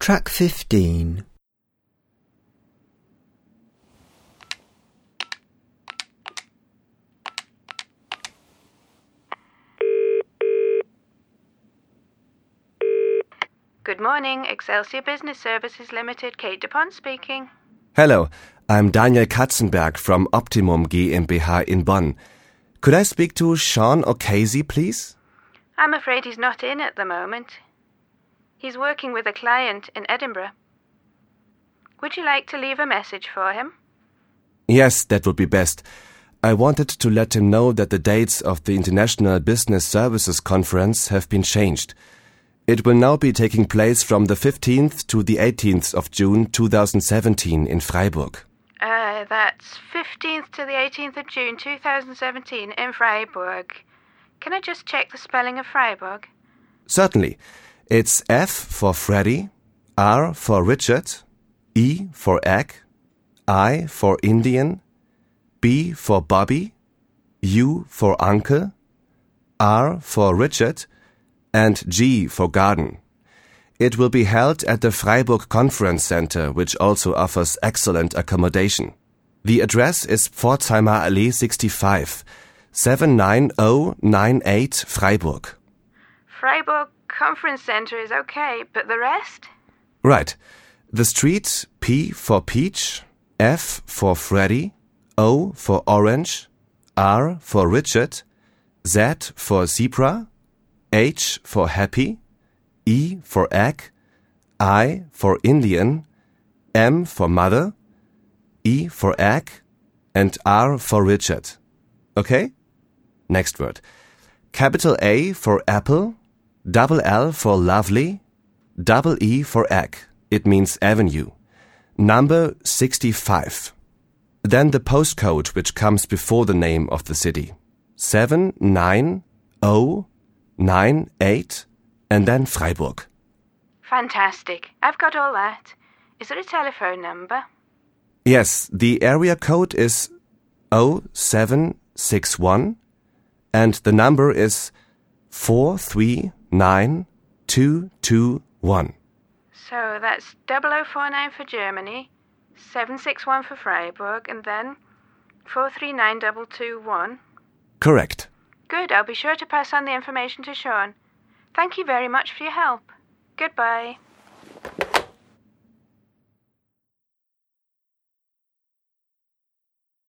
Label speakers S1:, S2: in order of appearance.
S1: Track 15.
S2: Good morning, Excelsior Business Services Limited, Kate DuPont speaking.
S3: Hello, I'm Daniel Katzenberg from Optimum GmbH in Bonn. Could I speak to Sean O'Casey, please?
S2: I'm afraid he's not in at the moment. He's working with a client in Edinburgh. Would you like to leave a message for him?
S3: Yes, that would be best. I wanted to let him know that the dates of the International Business Services Conference have been changed. It will now be taking place from the 15th to the 18th of June 2017 in Freiburg.
S2: That's 15th to the 18th of June 2017 in Freiburg. Can I just check the spelling of Freiburg?
S3: Certainly. It's F for Freddy, R for Richard, E for egg, I for Indian, B for Bobby, U for uncle, R for Richard, and G for garden. It will be held at the Freiburg Conference Center, which also offers excellent accommodation. The address is Pforzheimer Allee 65, 79098 Freiburg.
S2: Freiburg Conference Center is okay, but the rest?
S3: Right. The street, P for peach, F for Freddy, O for orange, R for Richard, Z for zebra, H for happy, E for egg, I for Indian, M for mother, E for egg, and R for Richard. Okay? Next word. Capital A for apple, double L for lovely, double E for egg. It means avenue. Number 65. Then the postcode which comes before the name of the city. 79098 and then Freiburg.
S2: Fantastic. I've got all that. Is there a telephone number?
S3: Yes, the area code is 0761 and the number is 439221.
S2: So that's 0049 for Germany, 761 for Freiburg, and then 439221.
S3: Correct.
S2: Good, I'll be sure to pass on the information to Sean. Thank you very much for your help. Goodbye.